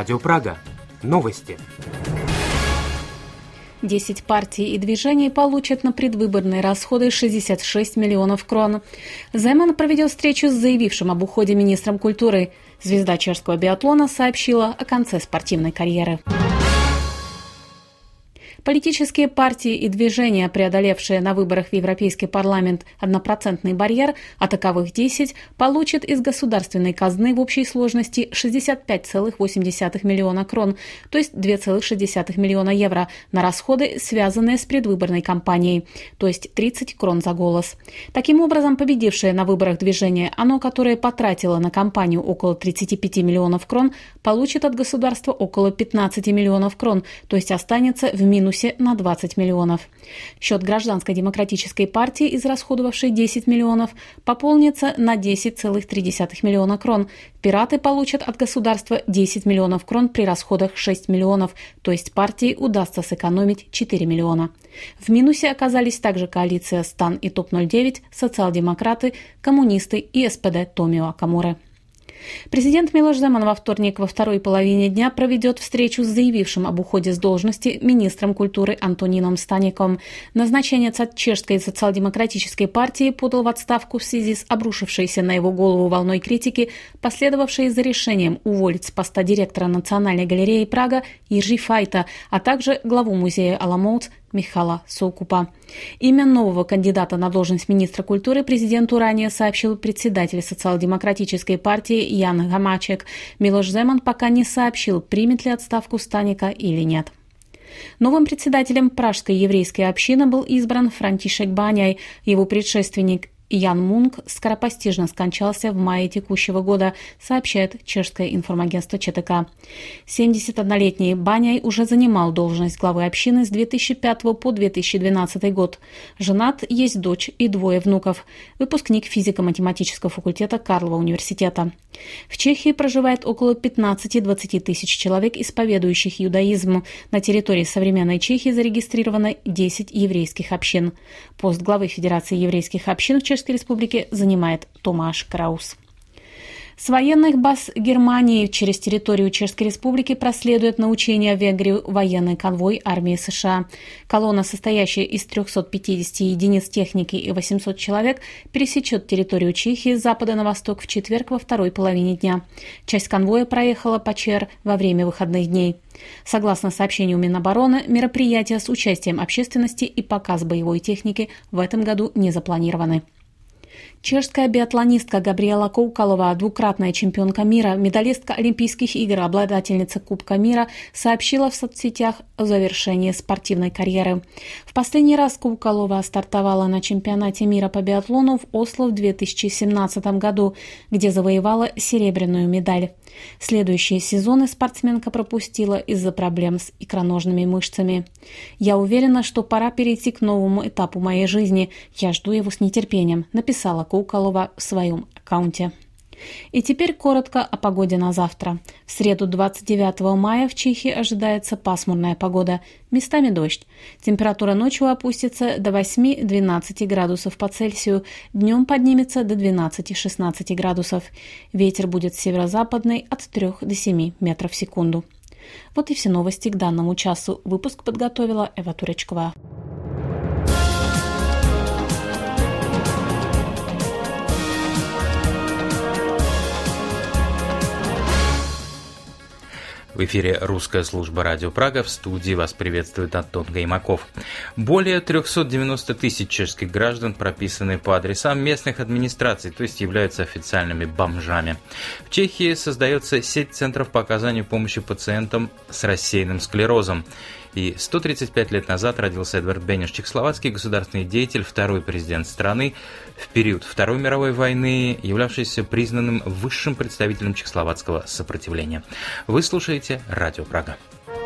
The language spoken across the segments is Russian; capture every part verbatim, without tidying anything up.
Радио Прага. Новости. Десять партий и движений получат на предвыборные расходы шестьдесят шесть миллионов крон. Земан проведет встречу с заявившим об уходе министром культуры. Звезда чешского биатлона сообщила о конце спортивной карьеры. Политические партии и движения, преодолевшие на выборах в Европейский парламент однопроцентный барьер, а таковых десять, получат из государственной казны в общей сложности шестьдесят пять целых восемь десятых миллиона крон, то есть два целых шесть десятых миллиона евро, на расходы, связанные с предвыборной кампанией, то есть тридцать крон за голос. Таким образом, победившее на выборах движение «Оно», которое потратило на кампанию около тридцать пять миллионов крон, получит от государства около пятнадцать миллионов крон, то есть останется в минусе на двадцать миллионов. Счет Гражданской демократической партии, израсходовавшей десять миллионов, пополнится на десять целых три десятых миллиона крон. Пираты получат от государства десять миллионов крон при расходах шесть миллионов, то есть партии удастся сэкономить четыре миллиона. В минусе оказались также коалиция «Стан» и топ ноль девять, социал-демократы, коммунисты и эс пэ дэ Томио Камуры. Президент Милош Земан во вторник во второй половине дня проведет встречу с заявившим об уходе с должности министром культуры Антонином Стаником. Назначенец от чешской социал-демократической партии подал в отставку в связи с обрушившейся на его голову волной критики, последовавшей за решением уволить с поста директора Национальной галереи Прага Иржи Файта, а также главу музея Аламоут Михала Соукупа. Имя нового кандидата на должность министра культуры президенту ранее сообщил председатель социал-демократической партии Ян Гамачек. Милош Земан пока не сообщил, примет ли отставку Станика или нет. Новым председателем пражской еврейской общины был избран Франтишек Баняй. Его предшественник Ян Мунк скоропостижно скончался в мае текущего года, сообщает чешское информагентство Че Тэ Ка. семидесятиоднолетний Баняй уже занимал должность главы общины с две тысячи пятого по две тысячи двенадцатый год. Женат, есть дочь и двое внуков. Выпускник физико-математического факультета Карлова университета. В Чехии проживает около пятнадцати-двадцати тысяч человек, исповедующих иудаизм. На территории современной Чехии зарегистрировано десять еврейских общин. Пост главы Федерации еврейских общин в Чешской Республике занимает Томаш Краус. С военных баз Германии через территорию Чешской Республики проследует на учения в Венгрию военный конвой армии США. Колонна, состоящая из трехсот пятидесяти единиц техники и восьмисот человек, пересечет территорию Чехии с запада на восток в четверг во второй половине дня. Часть конвоя проехала по ЧР во время выходных дней. Согласно сообщению Минобороны, мероприятия с участием общественности и показ боевой техники в этом году не запланированы. Чешская биатлонистка Габриела Коукалова, двукратная чемпионка мира, медалистка Олимпийских игр, обладательница Кубка мира, сообщила в соцсетях о завершении спортивной карьеры. В последний раз Коукалова стартовала на чемпионате мира по биатлону в Осло в две тысячи семнадцатом году, где завоевала серебряную медаль. Следующие сезоны спортсменка пропустила из-за проблем с икроножными мышцами. «Я уверена, что пора перейти к новому этапу моей жизни. Я жду его с нетерпением», написала Коукалова в своем аккаунте. И теперь коротко о погоде на завтра. В среду двадцать девятого мая в Чехии ожидается пасмурная погода, местами дождь. Температура ночью опустится до восьми-двенадцати градусов по Цельсию, днем поднимется до двенадцати-шестнадцати градусов. Ветер будет северо-западный от трёх до семи метров в секунду. Вот и все новости к данному часу. Выпуск подготовила Эва Туречкова. В эфире русская служба радио Прага. В студии вас приветствует Антон Гаймаков. Более трехсот девяноста тысяч чешских граждан прописаны по адресам местных администраций, то есть являются официальными бомжами. В Чехии создается сеть центров по оказанию помощи пациентам с рассеянным склерозом. И сто тридцать пять лет назад родился Эдвард Бенеш, чехословацкий государственный деятель, второй президент страны, в период Второй мировой войны, являвшийся признанным высшим представителем чехословацкого сопротивления. Вы слушаете Радио Прага.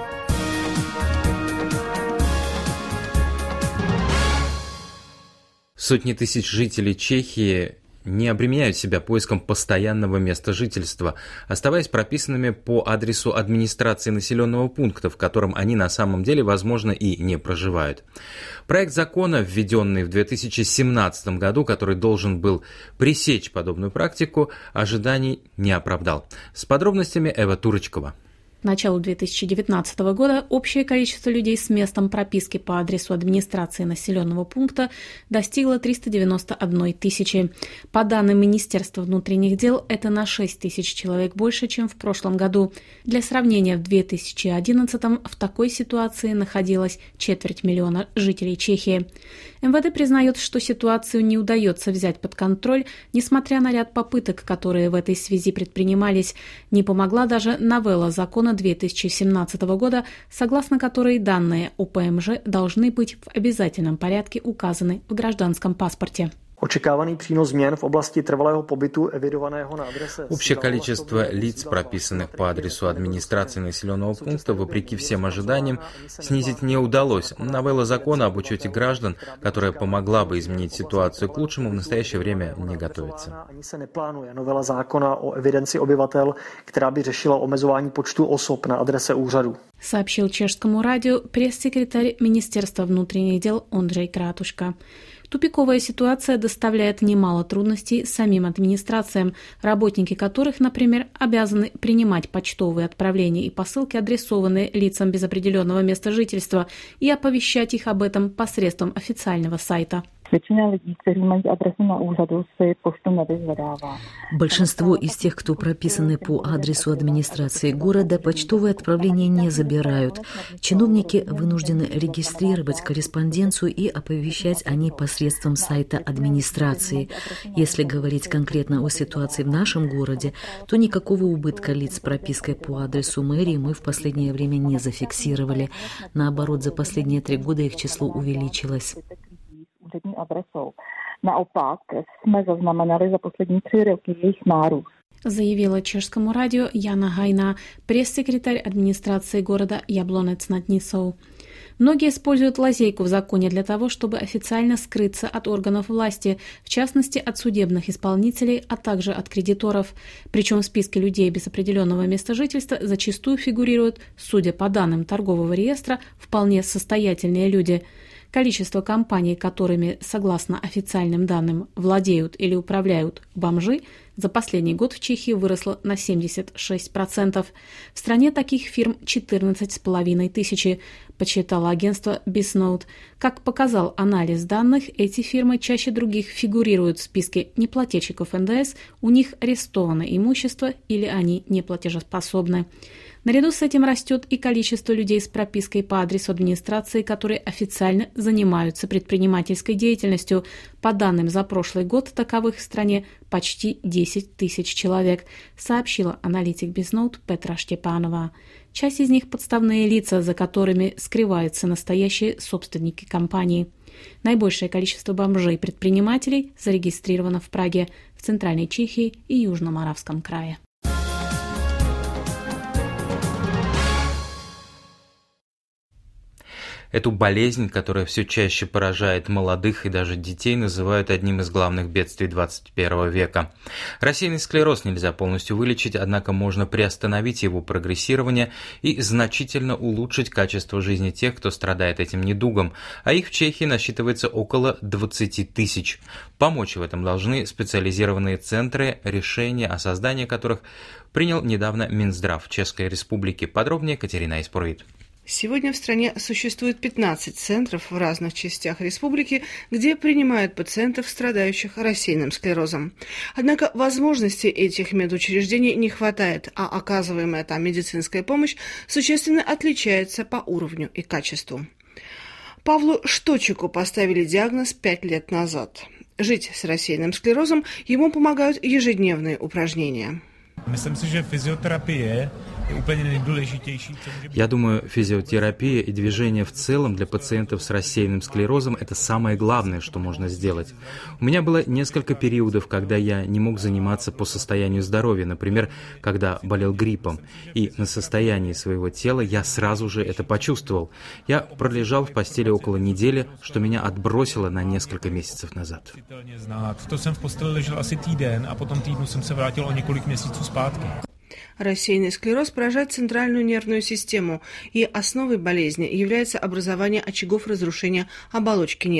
Сотни тысяч жителей Чехии не обременяют себя поиском постоянного места жительства, оставаясь прописанными по адресу администрации населенного пункта, в котором они на самом деле, возможно, и не проживают. Проект закона, введенный в две тысячи семнадцатом году, который должен был пресечь подобную практику, ожиданий не оправдал. С подробностями Эва Туречкова. К началу две тысячи девятнадцатого года общее количество людей с местом прописки по адресу администрации населенного пункта достигло триста девяносто одной тысячи. По данным Министерства внутренних дел, это на шесть тысяч человек больше, чем в прошлом году. Для сравнения, в две тысячи одиннадцатом в такой ситуации находилась четверть миллиона жителей Чехии. эм вэ дэ признает, что ситуацию не удается взять под контроль, несмотря на ряд попыток, которые в этой связи предпринимались. Не помогла даже новелла закона две тысячи семнадцатого года, согласно которой данные о пэ эм жэ должны быть в обязательном порядке указаны в гражданском паспорте. Očekávaný přínos změn v oblasti trvalého pobytu evidovaného na adrese. Общее количество лиц, прописанных по адресу администрации населенного пункта, вопреки всем ожиданиям, снизить не удалось. Новелла закона об учете граждан, которая помогла бы изменить ситуацию к лучшему, в настоящее время не готовится. Ani se neplánuje novela zákona o evidenci obyvatel, která by řešila omezování počtu osob na adrese úřadu. Сообщил чешскому радио пресс-секретарь Министерства внутренних дел Ондрей Кратушка. Тупиковая ситуация доставляет немало трудностей самим администрациям, работники которых, например, обязаны принимать почтовые отправления и посылки, адресованные лицам без определенного места жительства, и оповещать их об этом посредством официального сайта. Большинство из тех, кто прописаны по адресу администрации города, почтовые отправления не забирают. Чиновники вынуждены регистрировать корреспонденцию и оповещать о ней посредством сайта администрации. Если говорить конкретно о ситуации в нашем городе, то никакого убытка лиц с пропиской по адресу мэрии мы в последнее время не зафиксировали. Наоборот, за последние три года их число увеличилось. Adresou. Naopak jsme zaznamenali za poslední tři roky jejich nárůst. Заявила чешскому радио Яна Гайна, пресс-секретарь администрации города Яблонец над Нисой. Многие используют лазейку в законе для того, чтобы официально скрыться от органов власти, в частности от судебных исполнителей, а также от кредиторов. Причем в списке людей без определенного места жительства зачастую фигурируют, судя по данным торгового реестра, вполне состоятельные люди. Количество компаний, которыми, согласно официальным данным, владеют или управляют бомжи, за последний год в Чехии выросло на семьдесят шесть процентов. В стране таких фирм четырнадцать с половиной тысячи, подсчитало агентство Bisnode. Как показал анализ данных, эти фирмы чаще других фигурируют в списке неплательщиков эн дэ эс, у них арестовано имущество или они неплатежеспособны. Наряду с этим растет и количество людей с пропиской по адресу администрации, которые официально занимаются предпринимательской деятельностью. По данным за прошлый год, таковых в стране почти десять тысяч человек, сообщила аналитик Bisnode Петра Штепанова. Часть из них подставные лица, за которыми скрываются настоящие собственники компании. Наибольшее количество бомжей-предпринимателей зарегистрировано в Праге, в Центральной Чехии и Южно-Моравском крае. Эту болезнь, которая все чаще поражает молодых и даже детей, называют одним из главных бедствий двадцать первого века. Рассеянный склероз нельзя полностью вылечить, однако можно приостановить его прогрессирование и значительно улучшить качество жизни тех, кто страдает этим недугом, а их в Чехии насчитывается около двадцать тысяч. Помочь в этом должны специализированные центры, решения о создании которых принял недавно Минздрав Чешской Республики. Подробнее Катерина Испоровит. Сегодня в стране существует пятнадцать центров в разных частях республики, где принимают пациентов, страдающих рассеянным склерозом. Однако возможностей этих медучреждений не хватает, а оказываемая там медицинская помощь существенно отличается по уровню и качеству. Павлу Шточику поставили диагноз пять лет назад. Жить с рассеянным склерозом ему помогают ежедневные упражнения. Myslím si, že fyzioterapie je úplně nejdůležitější. Я думаю, физиотерапия и движение в целом для пациентов с рассеянным склерозом – это самое главное, что можно сделать. У меня было несколько периодов, когда я не мог заниматься по состоянию здоровья, например, когда болел гриппом. И на состоянии своего тела я сразу же это почувствовал. Я пролежал в постели около недели, что меня отбросило на несколько месяцев назад. To jsem v posteli ležel asi týden a potom týdnu jsem se vrátil o několik měsíců zpátky. Рассеянный склероз поражает центральную нервную систему, и основой болезни является образование очагов разрушения оболочки нервов.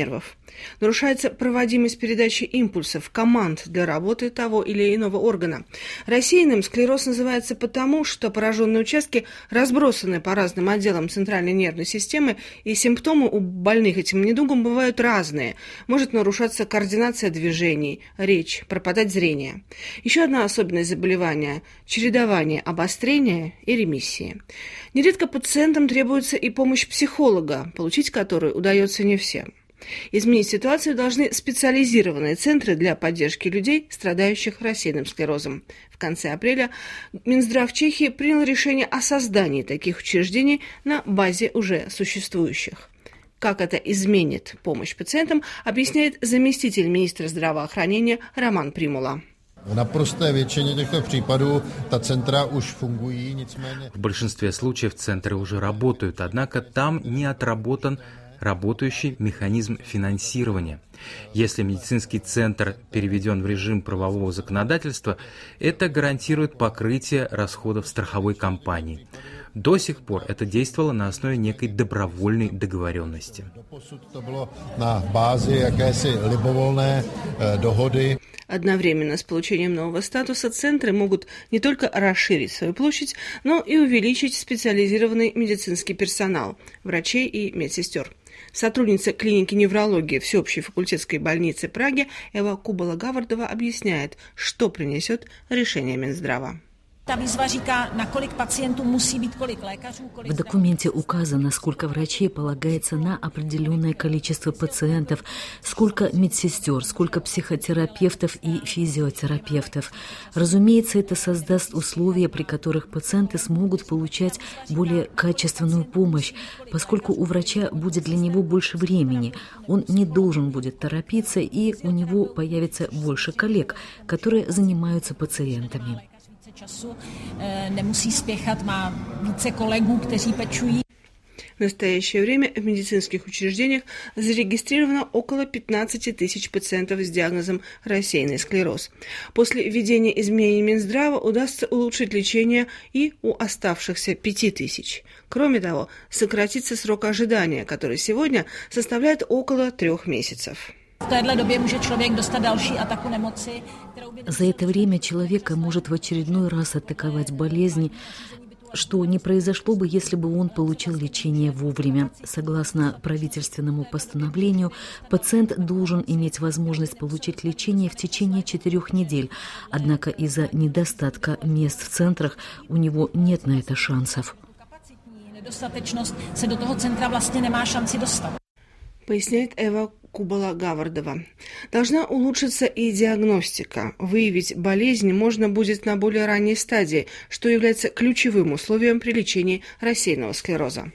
Нарушается проводимость передачи импульсов, команд для работы того или иного органа. Рассеянным склероз называется потому, что пораженные участки разбросаны по разным отделам центральной нервной системы, и симптомы у больных этим недугом бывают разные. Может нарушаться координация движений, речь, пропадать зрение. Еще одна особенность заболевания – чередование обострения и ремиссии. Нередко пациентам требуется и помощь психолога, получить которую удается не всем. Изменить ситуацию должны специализированные центры для поддержки людей, страдающих рассеянным склерозом. В конце апреля Минздрав Чехии принял решение о создании таких учреждений на базе уже существующих. Как это изменит помощь пациентам, объясняет заместитель министра здравоохранения Роман Примула. В напростой většině těchto případů ta centra už fungují, nicméně. В большинстве случаев центры уже работают, однако там не отработан работающий механизм финансирования. Если медицинский центр переведен в режим правового законодательства, это гарантирует покрытие расходов страховой компании. До сих пор это действовало на основе некой добровольной договоренности. To bylo na bázi jakési libovolné dohody. Одновременно с получением нового статуса центры могут не только расширить свою площадь, но и увеличить специализированный медицинский персонал – врачей и медсестер. Сотрудница клиники неврологии Всеобщей факультетской больницы Праги Эва Кубала-Гавардова объясняет, что принесет решение Минздрава. В документе указано, сколько врачей полагается на определенное количество пациентов, сколько медсестер, сколько психотерапевтов и физиотерапевтов. Разумеется, это создаст условия, при которых пациенты смогут получать более качественную помощь, поскольку у врача будет для него больше времени, он не должен будет торопиться, и у него появится больше коллег, которые занимаются пациентами. В настоящее время в медицинских учреждениях зарегистрировано около пятнадцати тысяч пациентов с диагнозом рассеянный склероз. После введения изменений Минздрава удастся улучшить лечение и у оставшихся пяти тысяч. Кроме того, сократится срок ожидания, который сегодня составляет около трех месяцев. За это время человека может в очередной раз атаковать болезнь, что не произошло бы, если бы он получил лечение вовремя. Согласно правительственному постановлению, пациент должен иметь возможность получить лечение в течение четырех недель, однако из-за недостатка мест в центрах у него нет на это шансов. Поясняет Эва Кубала-Гавардова. Должна улучшиться и диагностика. Выявить болезнь можно будет на более ранней стадии, что является ключевым условием при лечении рассеянного склероза.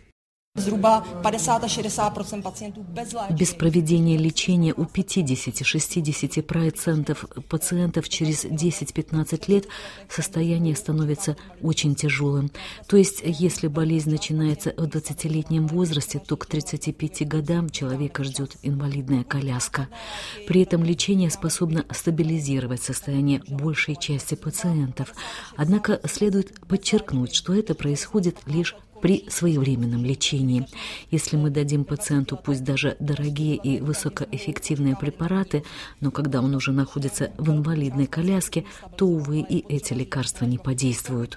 Без проведения лечения у пятьдесят-шестьдесят процентов пациентов через десять-пятнадцать лет состояние становится очень тяжелым. То есть, если болезнь начинается в двадцатилетнем возрасте, то к тридцати пяти годам человека ждет инвалидная коляска. При этом лечение способно стабилизировать состояние большей части пациентов. Однако следует подчеркнуть, что это происходит лишь при своевременном лечении. Если мы дадим пациенту пусть даже дорогие и высокоэффективные препараты, но когда он уже находится в инвалидной коляске, то, увы, и эти лекарства не подействуют.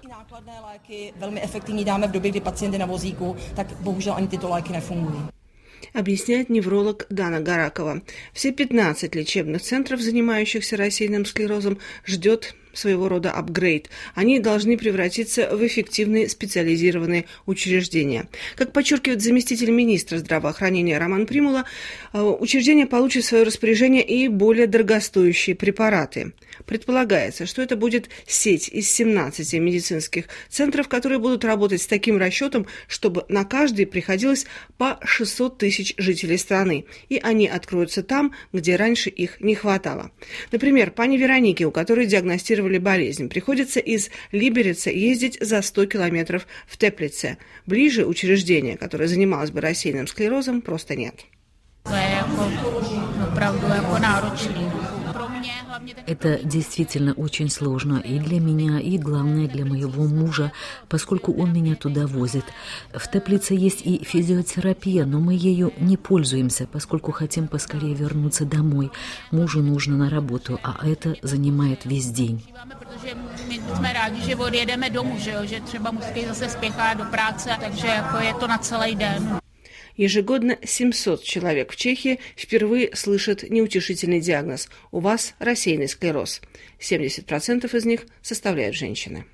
Объясняет невролог Дана Гаракова. Все пятнадцать лечебных центров, занимающихся рассеянным склерозом, ждет своего рода апгрейд. Они должны превратиться в эффективные специализированные учреждения. Как подчеркивает заместитель министра здравоохранения Роман Примула, учреждение получит в свое распоряжение и более дорогостоящие препараты. Предполагается, что это будет сеть из семнадцати медицинских центров, которые будут работать с таким расчетом, чтобы на каждый приходилось по шестьсот тысяч жителей страны, и они откроются там, где раньше их не хватало. Например, пане Веронике, у которой диагностировали болезнь, приходится из Либерица ездить за сто километров в Теплице. Ближе учреждения, которое занималось бы рассеянным склерозом, просто нет. Это действительно очень сложно и для меня, и, главное, для моего мужа, поскольку он меня туда возит. В теплице есть и физиотерапия, но мы ею не пользуемся, поскольку хотим поскорее вернуться домой. Мужу нужно на работу, а это занимает весь день. Jsme rádi, že odjedeme domů, že, jo? Že třeba musí zase spěchat do práce, takže jako je to na celý den. Ежегодно семьсот человек в Чехии впервые слышат неутешительный диагноз – у вас рассеянный склероз. семьдесят процентов из них составляют женщины.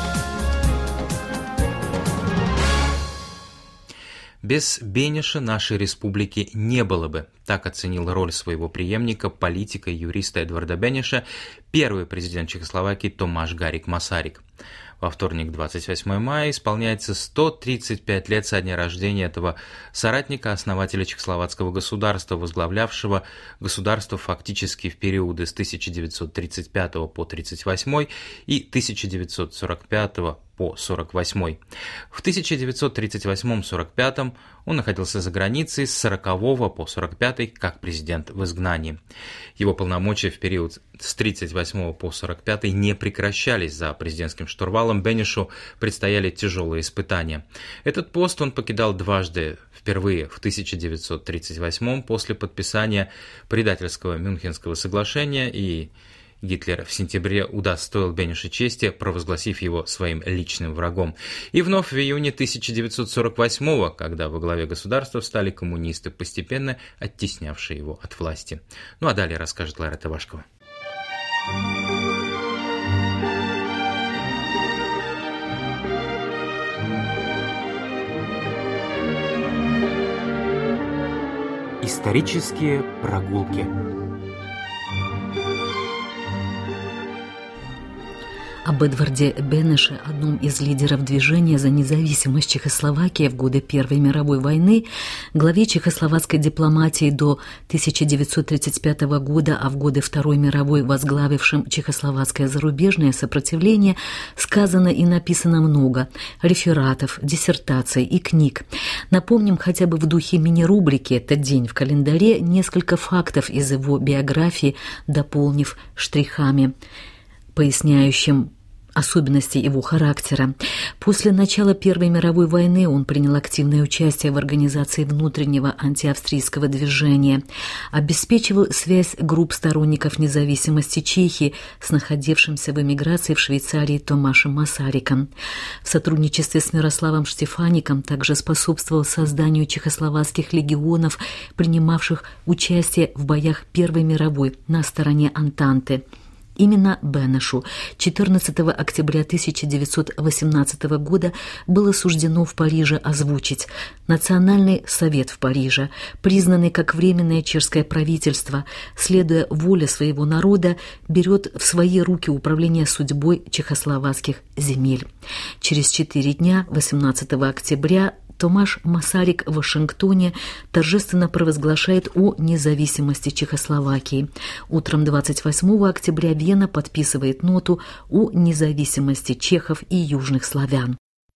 Без Бениша нашей республики не было бы. Так оценил роль своего преемника, политика и юриста Эдварда Бениша, первый президент Чехословакии Томаш Гарик Масарик. Во вторник, двадцать восьмого мая, исполняется сто тридцать пять лет со дня рождения этого соратника, основателя чехословацкого государства, возглавлявшего государство фактически в периоды с тысяча девятьсот тридцать пятого по тридцать восьмой и тысяча девятьсот сорок пятого по сорок восьмой. В тысяча девятьсот тридцать восьмом — сорок пятом он находился за границей, с сорокового по сорок пятый как президент в изгнании. Его полномочия в период с тридцать восьмого по сорок пятый не прекращались. За президентским штурвалом Бенишу предстояли тяжелые испытания. Этот пост он покидал дважды. Впервые в тысяча девятьсот тридцать восьмом после подписания предательского Мюнхенского соглашения, и Гитлер в сентябре удостоил Бениша чести, провозгласив его своим личным врагом. И вновь в июне тысяча девятьсот сорок восьмого, когда во главе государства встали коммунисты, постепенно оттеснявшие его от власти. Ну а далее расскажет Лара Тавашкова. Исторические прогулки. Об Эдварде Бенише, одном из лидеров движения за независимость Чехословакии в годы Первой мировой войны, главе чехословацкой дипломатии до тысяча девятьсот тридцать пятого года, а в годы Второй мировой возглавившим чехословацкое зарубежное сопротивление, сказано и написано много рефератов, диссертаций и книг. Напомним хотя бы в духе мини-рубрики «Этот день в календаре» несколько фактов из его биографии, дополнив штрихами, поясняющим особенности его характера. После начала Первой мировой войны он принял активное участие в организации внутреннего антиавстрийского движения, обеспечивал связь групп сторонников независимости Чехии с находившимся в эмиграции в Швейцарии Томашем Масариком. В сотрудничестве с Мирославом Штефаником также способствовал созданию чехословацких легионов, принимавших участие в боях Первой мировой на стороне Антанты. Именно Бенишу четырнадцатого октября тысяча девятьсот восемнадцатого года было суждено в Париже озвучить. Национальный совет в Париже, признанный как временное чешское правительство, следуя воле своего народа, берет в свои руки управление судьбой чехословацких земель. Через четыре дня, восемнадцатого октября, Томаш Масарик в Вашингтоне торжественно провозглашает о независимости Чехословакии. Утром двадцать восьмого октября Вена подписывает ноту о независимости чехов и южных славян.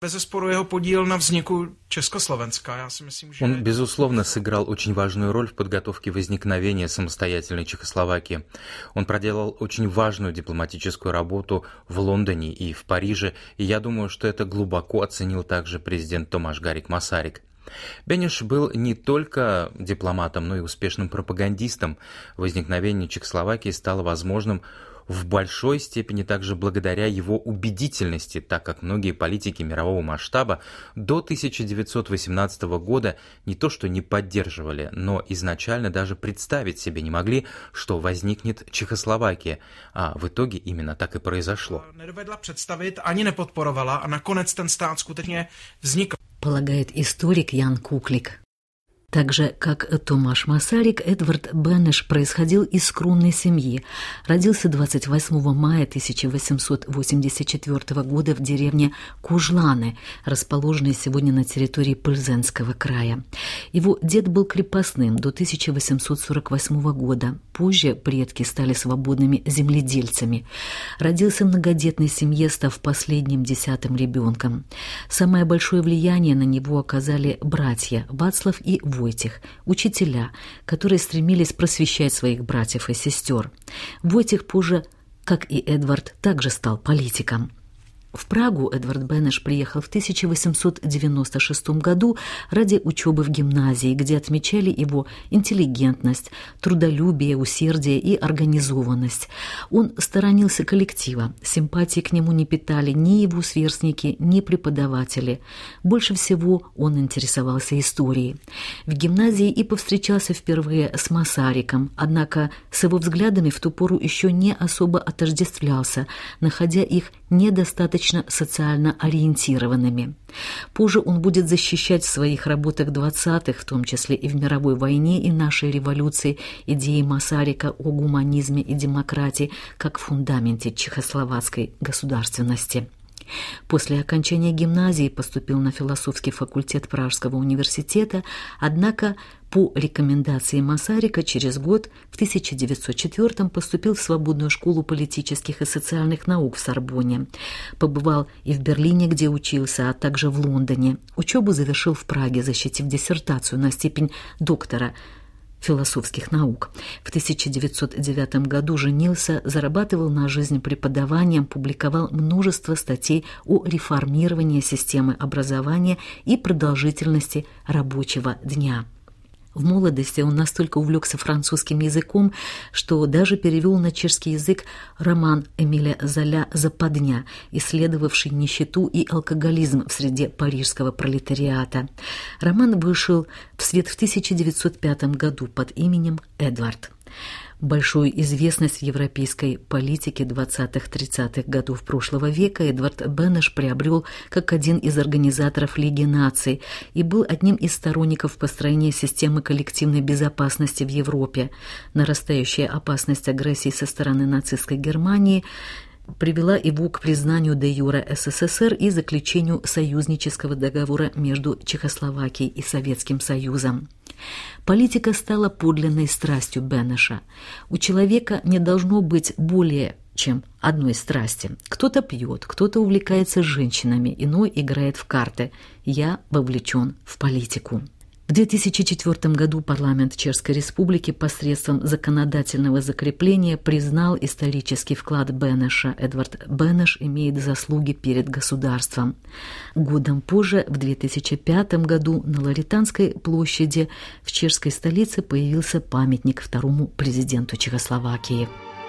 Он, безусловно, сыграл очень важную роль в подготовке возникновения самостоятельной Чехословакии. Он проделал очень важную дипломатическую работу в Лондоне и в Париже, и я думаю, что это глубоко оценил также президент Томаш Гарик Масарик. Бениш был не только дипломатом, но и успешным пропагандистом. Возникновение Чехословакии стало возможным в большой степени также благодаря его убедительности, так как многие политики мирового масштаба до тысяча девятьсот восемнадцатого года не то что не поддерживали, но изначально даже представить себе не могли, что возникнет Чехословакия, а в итоге именно так и произошло. Полагает историк Ян Куклик. Так же, как Томаш Масарик, Эдвард Бениш происходил из скромной семьи. Родился двадцать восьмого мая тысяча восемьсот восемьдесят четвёртого года в деревне Кужланы, расположенной сегодня на территории Пльзенского края. Его дед был крепостным до тысяча восемьсот сорок восьмого года. Позже предки стали свободными земледельцами. Родился в многодетной семье, став последним десятым ребенком. Самое большое влияние на него оказали братья Вацлав и Войт. Войтих, учителя, которые стремились просвещать своих братьев и сестер. Войтих позже, как и Эдвард, также стал политиком. В Прагу Эдвард Бенеш приехал в тысяча восемьсот девяносто шестом году ради учебы в гимназии, где отмечали его интеллигентность, трудолюбие, усердие и организованность. Он сторонился коллектива, симпатии к нему не питали ни его сверстники, ни преподаватели. Больше всего он интересовался историей. В гимназии и повстречался впервые с Масариком, однако с его взглядами в ту пору еще не особо отождествлялся, находя их недостаточно социально ориентированными. Позже он будет защищать в своих работах двадцатых, в том числе и в мировой войне и нашей революции, идеи Масарика о гуманизме и демократии как фундаменте чехословацкой государственности. После окончания гимназии поступил на философский факультет Пражского университета, однако по рекомендации Масарика через год, в тысяча девятьсот четвёртом, поступил в Свободную школу политических и социальных наук в Сорбонне. Побывал и в Берлине, где учился, а также в Лондоне. Учебу завершил в Праге, защитив диссертацию на степень доктора философских наук. В тысяча девятьсот девятом году женился, зарабатывал на жизнь преподаванием, публиковал множество статей о реформировании системы образования и продолжительности рабочего дня. В молодости он настолько увлекся французским языком, что даже перевел на чешский язык роман Эмиля Золя «Западня», исследовавший нищету и алкоголизм в среде парижского пролетариата. Роман вышел в свет в тысяча девятьсот пятом году под именем «Эдвард». Большую известность в европейской политике двадцатых-тридцатых годов прошлого века Эдвард Бенеш приобрел как один из организаторов Лиги наций и был одним из сторонников построения системы коллективной безопасности в Европе. Нарастающая опасность агрессии со стороны нацистской Германии привела его к признанию де-юре СССР и заключению союзнического договора между Чехословакией и Советским Союзом. Политика стала подлинной страстью Бенеша. У человека не должно быть более чем одной страсти. Кто-то пьет, кто-то увлекается женщинами, иной играет в карты. Я вовлечен в политику. В две тысячи четвёртом году парламент Чешской Республики посредством законодательного закрепления признал исторический вклад Бенеша. Эдвард Бенеш имеет заслуги перед государством. Годом позже, в две тысячи пятом году, на Лаританской площади в чешской столице появился памятник второму президенту Чехословакии.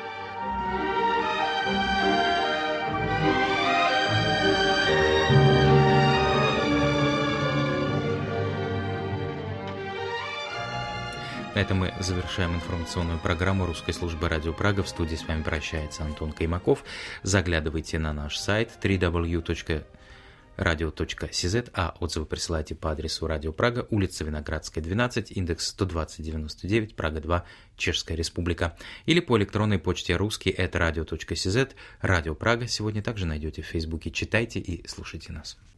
На этом мы завершаем информационную программу русской службы Радио Прага. В студии с вами прощается Антон Каймаков. Заглядывайте на наш сайт дабл ю дабл ю дабл ю точка радио точка си зет, а отзывы присылайте по адресу Радио Прага, улица Виноградская, двенадцать, индекс сто двадцать девяносто девять, Прага два, Чешская Республика. Или по электронной почте русский эт радио точка си зет. Радио Прага сегодня также найдете в Фейсбуке. Читайте и слушайте нас.